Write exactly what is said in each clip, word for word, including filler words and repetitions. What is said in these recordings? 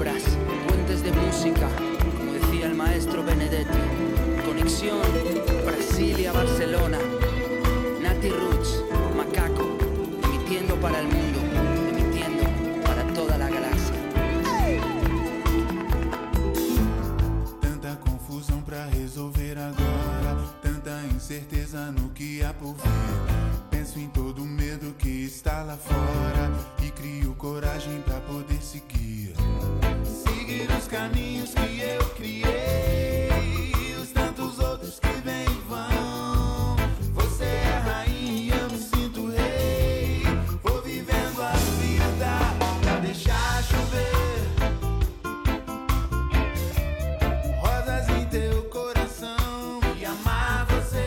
palabras, puentes de música, como decía el maestro Benedetti. Conexión Brasilia-Barcelona. Nati Roots, Macaco, emitiendo para el mundo, emitiendo para toda la galaxia. Tanta confusão pra resolver agora, tanta incerteza no que há por vir. Penso em todo o medo que está lá fora e crio coragem pra poder seguir. Seguir os caminhos que eu criei e os tantos outros que vêm e vão. Você é a rainha e eu me sinto rei. Vou vivendo a vida pra deixar chover rosas em teu coração e amar você.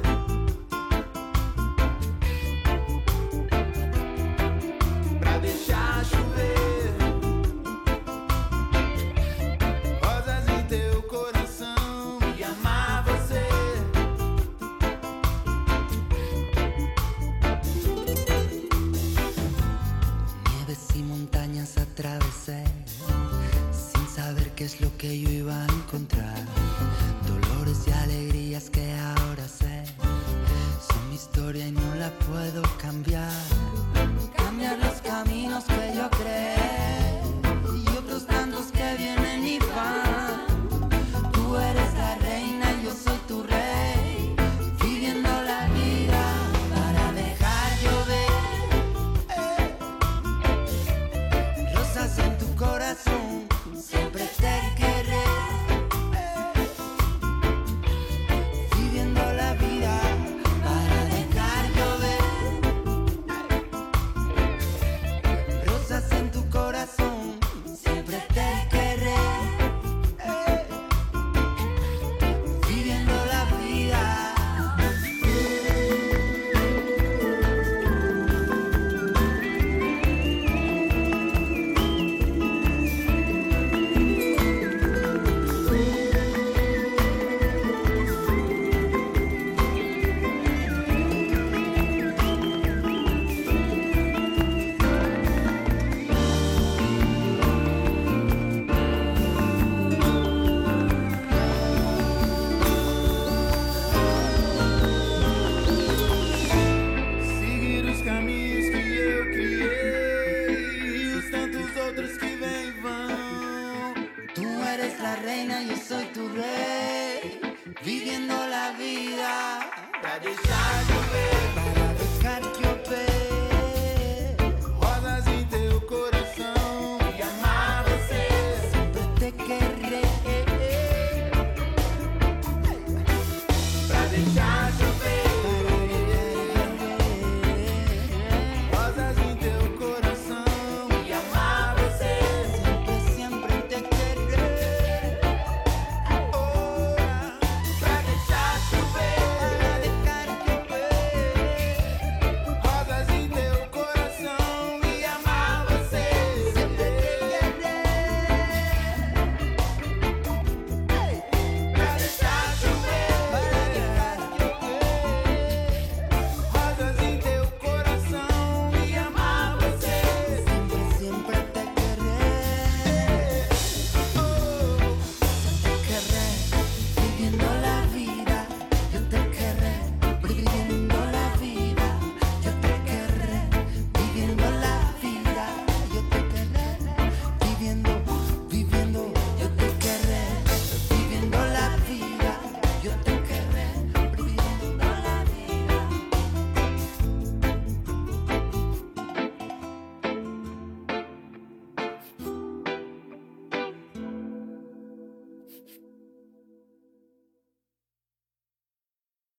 Pra deixar chover rosas em teu coração e amar você. Nieves y montañas atravesé sin saber qué es lo que yo iba a encontrar. Dolores y alegrías que ahora sé son mi historia y no la puedo cambiar.